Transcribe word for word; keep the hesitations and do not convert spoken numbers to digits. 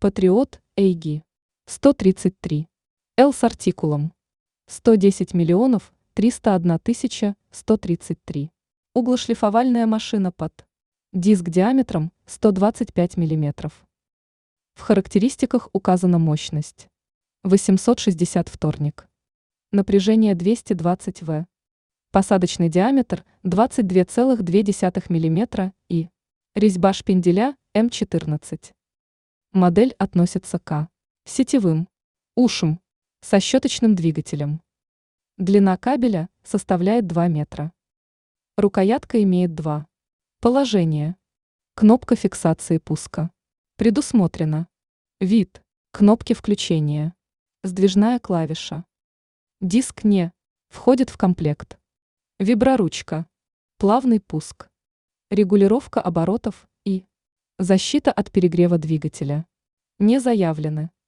Патриот Эйги сто тридцать три. Л с артикулом сто десять миллионов триста одна тысяча сто тридцать три. Углошлифовальная машина под диск диаметром сто двадцать пять миллиметров. В характеристиках указана мощность восемьсот шестьдесят вторник. Напряжение двести двадцать ватт. Посадочный диаметр двадцать два целых две десятых миллиметра и резьба шпинделя эм четырнадцать. Модель относится к сетевым ушам со щеточным двигателем. Длина кабеля составляет два метра. Рукоятка имеет два положения. Кнопка фиксации пуска. Предусмотрено. Вид. Кнопки включения. Сдвижная клавиша. Диск не входит в комплект. Виброручка. Плавный пуск. Регулировка оборотов и защита от перегрева двигателя. Не заявлены.